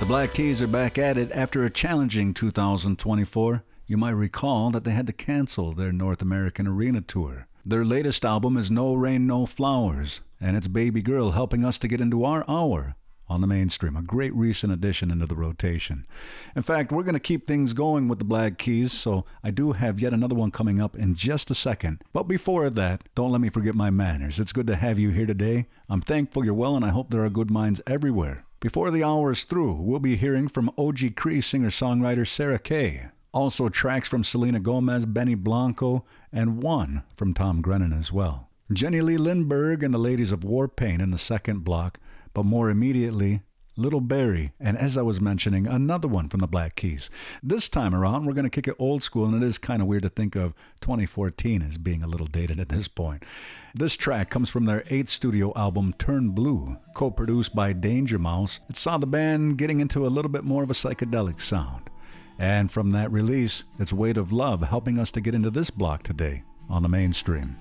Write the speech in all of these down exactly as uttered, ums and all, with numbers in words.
Black Keys are back at it after a challenging two thousand twenty-four. You might recall that they had to cancel their North American arena tour. Their latest album is No Rain, No Flowers, and it's Baby Girl helping us to get into our hour on the mainstream, a great recent addition into the rotation. In fact, we're going to keep things going with the Black Keys, so I do have yet another one coming up in just a second. But before that, don't let me forget my manners. It's good to have you here today. I'm thankful you're well, and I hope there are good minds everywhere. Before the hour is through, we'll be hearing from O G Cree singer-songwriter Sarah Kay. Also tracks from Selena Gomez, Benny Blanco, and one from Tom Grennan as well. Jenny Lee Lindbergh and the Ladies of Warpaint in the second block, but more immediately, Little Barrie, and as I was mentioning, another one from the Black Keys. This time around, we're going to kick it old school, and it is kind of weird to think of twenty fourteen as being a little dated at this point. This track comes from their eighth studio album, Turn Blue, co-produced by Danger Mouse. It saw the band getting into a little bit more of a psychedelic sound. And from that release, it's Weight of Love helping us to get into this block today on the mainstream.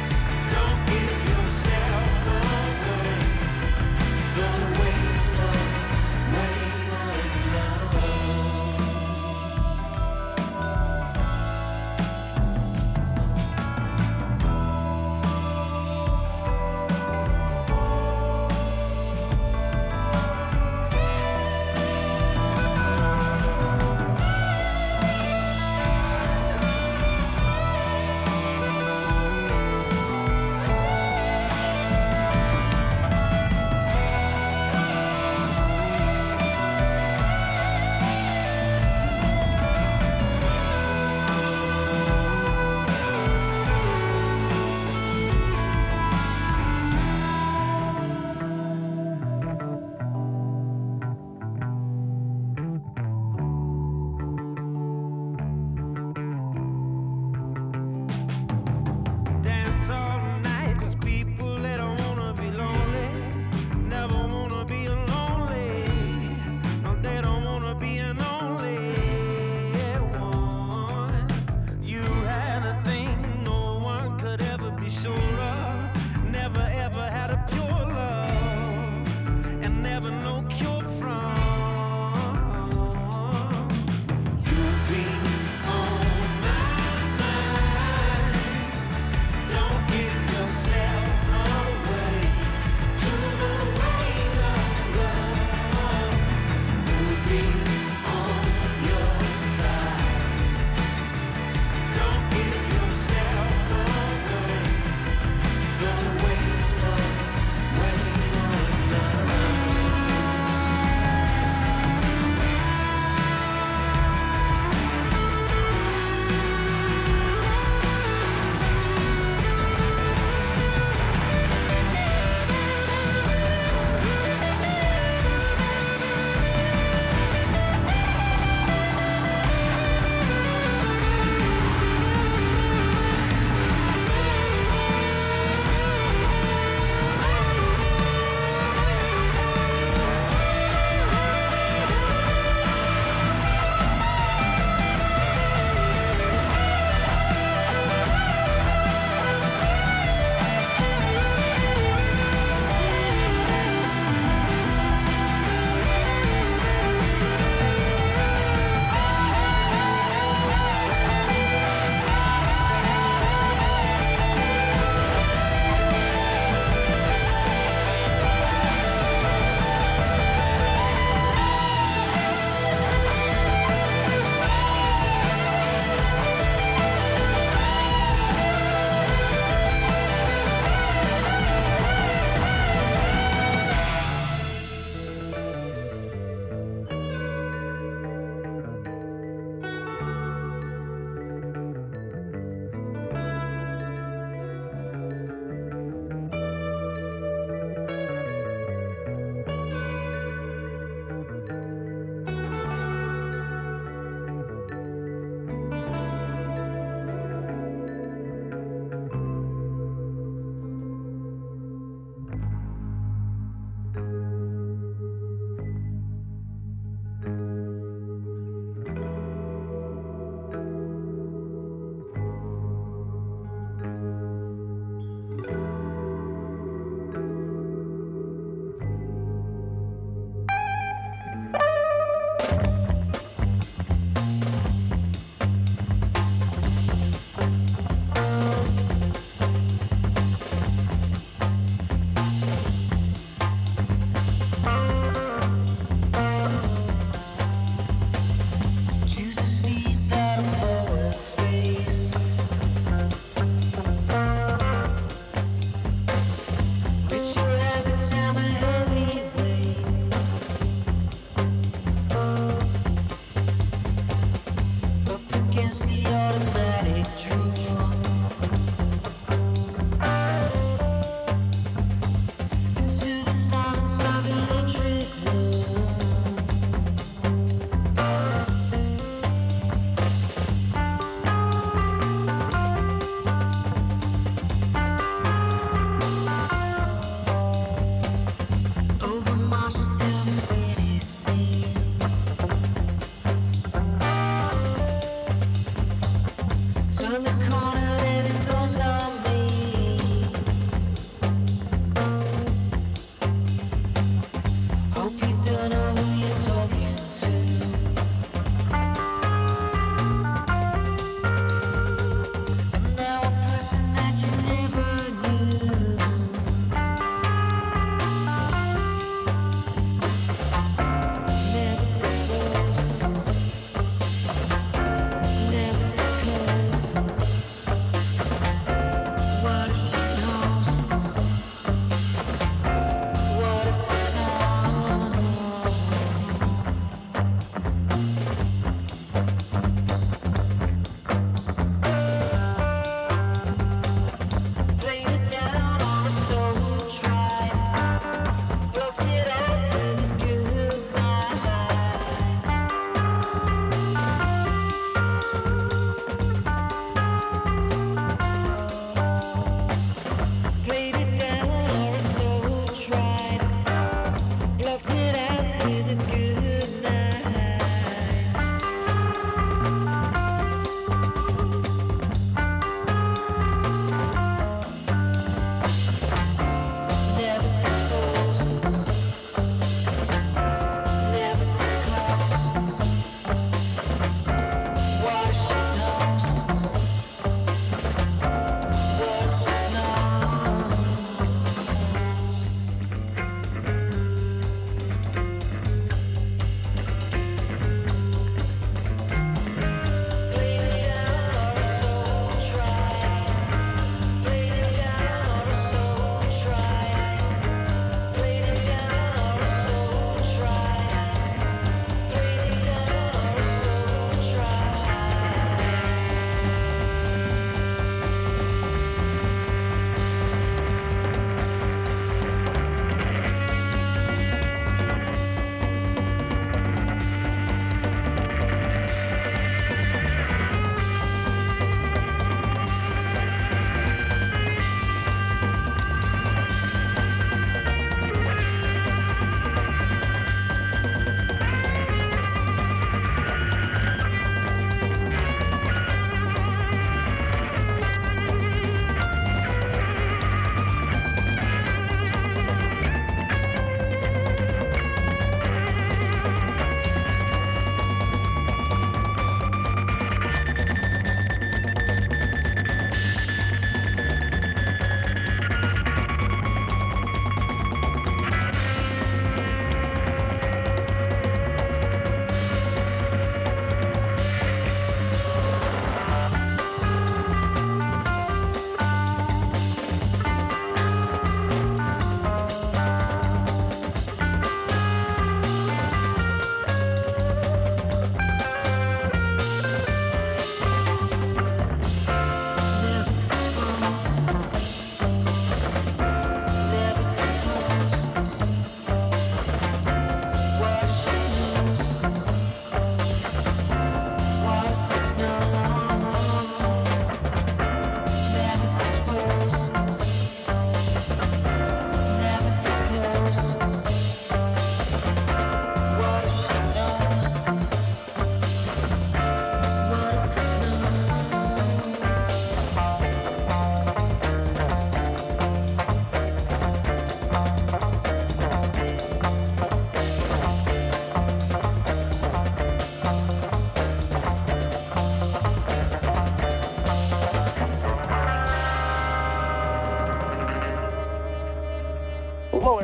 Don't give yourself away. The weight of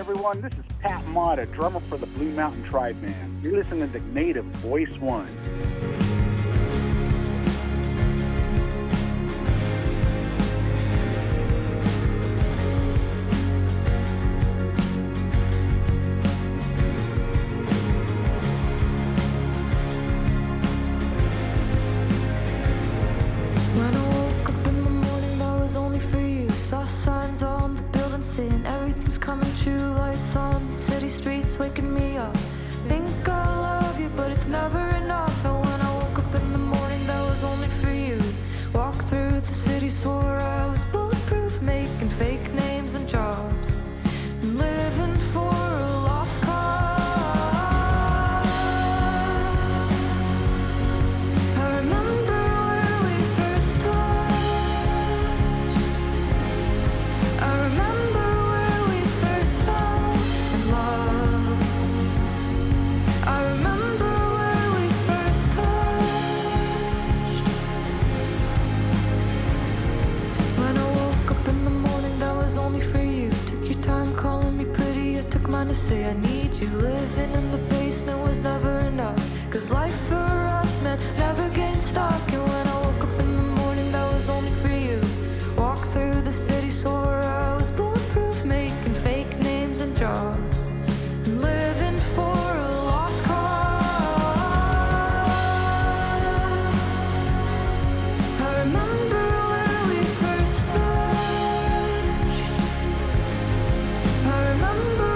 everyone. This is Pat Mata, drummer for the Blue Mountain Tribe Band. You're listening to Native Voice One. Saying everything's coming true, lights on, city streets waking me up. Think I love you, but it's never enough. And when I woke up in the morning, that was only for you. Walk through the city, swore I was bulletproof, making fake names and jobs, and living for a lost cause. I remember where we first touched. I remember to say I need you. Living in the basement was never enough, cause life for us meant never getting stuck. And when I woke up in the morning, that was only for you. Walk through the city, swore I was bulletproof, making fake names and jobs, and living for a lost cause. I remember where we first touched. I remember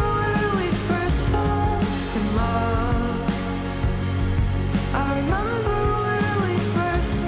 I remember where we first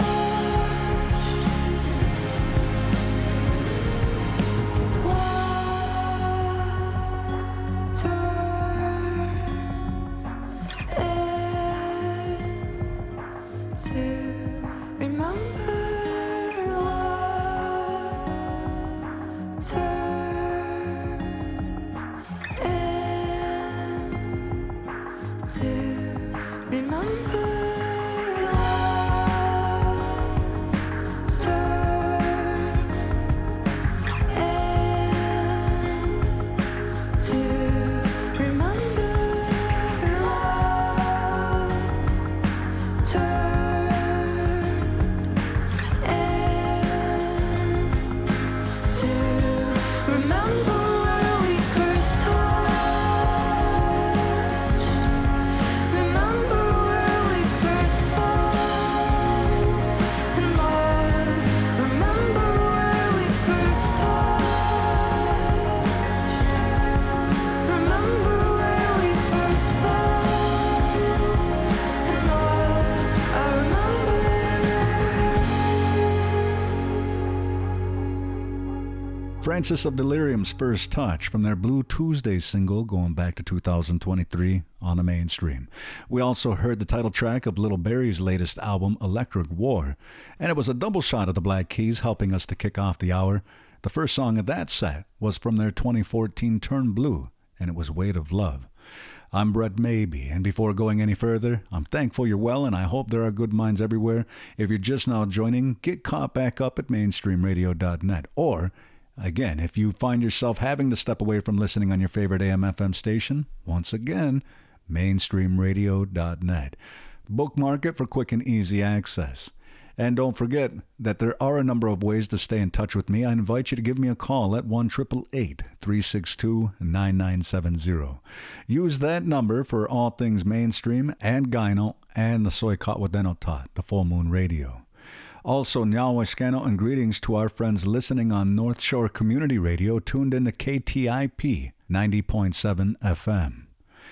Francis of Delirium's First Touch from their Blue Tuesday single going back to two thousand twenty-three on the mainstream. We also heard the title track of Little Barry's latest album, Electric War, and it was a double shot of the Black Keys helping us to kick off the hour. The first song of that set was from their twenty fourteen Turn Blue, and it was Weight of Love. I'm Brett Maybe, and before going any further, I'm thankful you're well, and I hope there are good minds everywhere. If you're just now joining, get caught back up at mainstream radio dot net, or again, if you find yourself having to step away from listening on your favorite A M F M station, once again, mainstream radio dot net. Bookmark it for quick and easy access. And don't forget that there are a number of ways to stay in touch with me. I invite you to give me a call at one eight eight eight, three six two, nine nine seven zero. Use that number for all things mainstream and Gyno and the Soy Katwadeno Tot, the Full Moon Radio. Also, Nyawashkano and greetings to our friends listening on North Shore Community Radio, tuned into K T I P ninety point seven F M.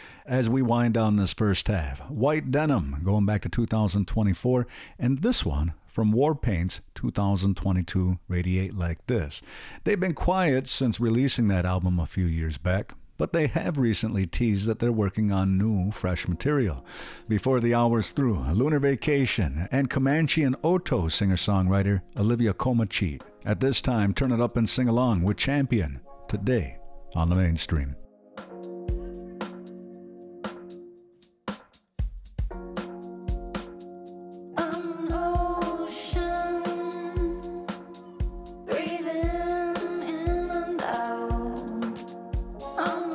As we wind down this first half, White Denim, going back to two thousand twenty-four, and this one from Warpaint's two thousand twenty-two, Radiate Like This. They've been quiet since releasing that album a few years back, but they have recently teased that they're working on new, fresh material. Before the hour's through, Lunar Vacation and Comanche and Oto singer-songwriter Olivia Comachit. At this time, turn it up and sing along with Champion, today on the mainstream. I'm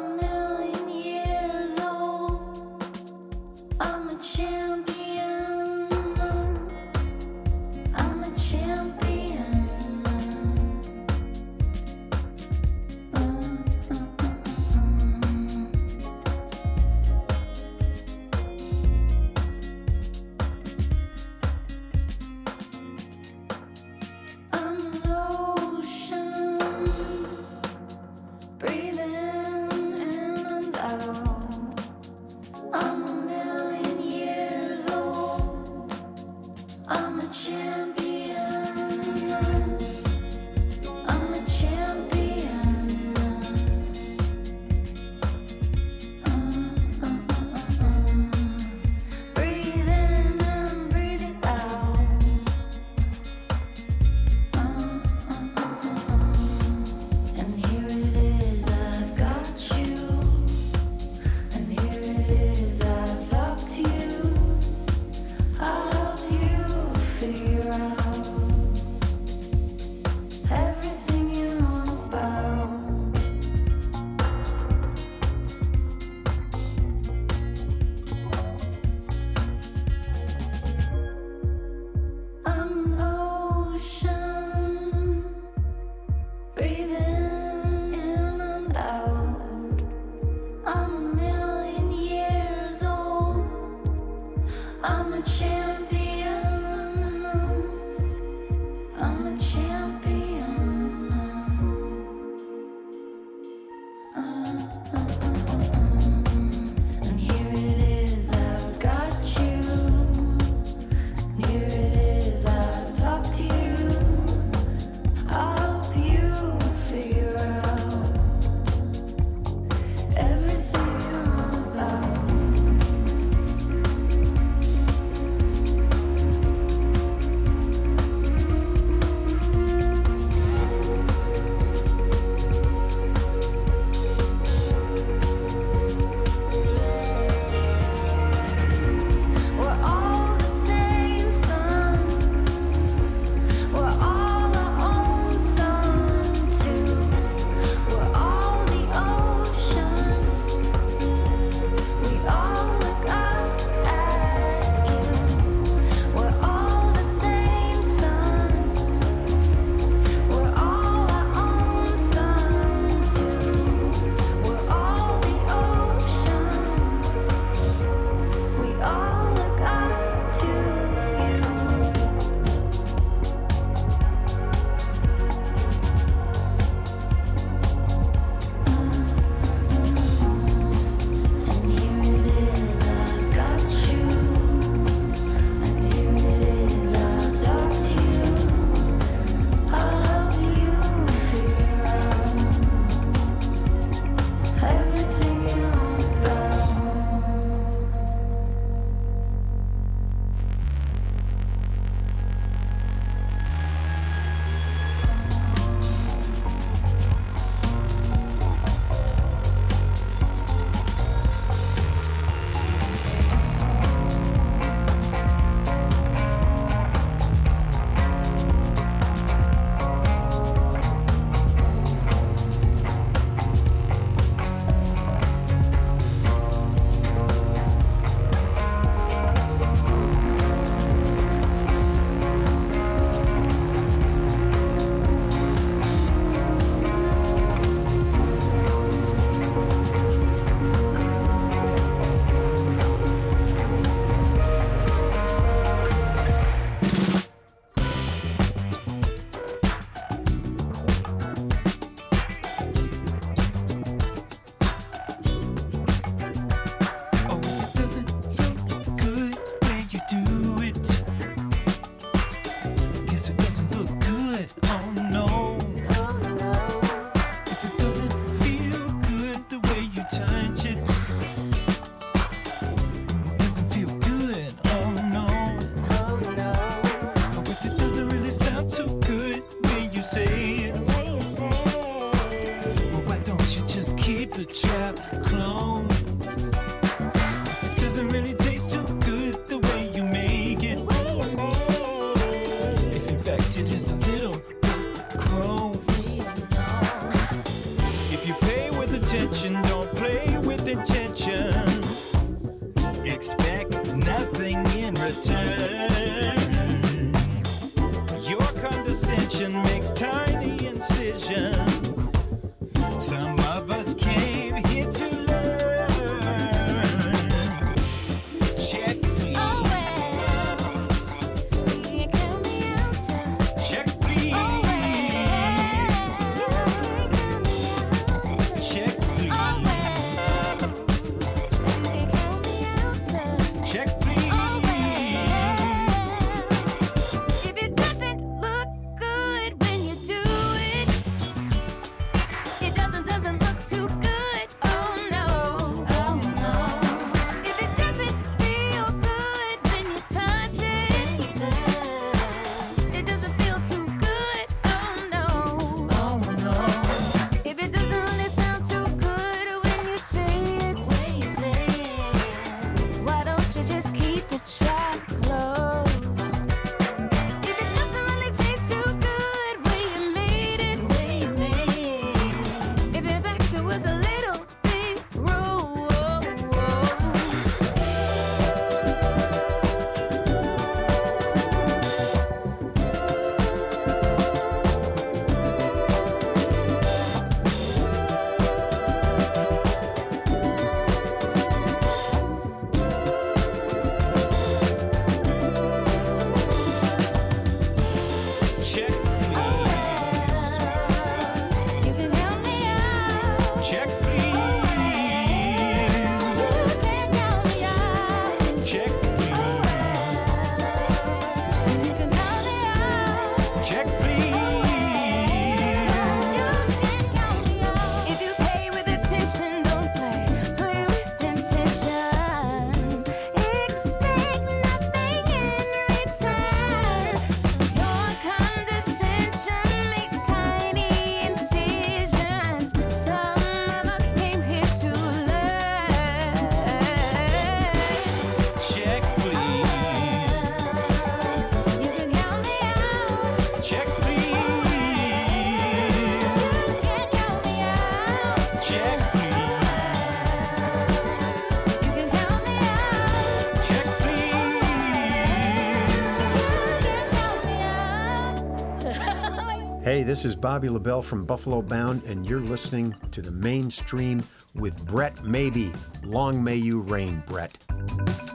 Hey, this is Bobby LaBelle from Buffalo Bound, and you're listening to The Mainstream with Brett Maybe. Long may you reign, Brett.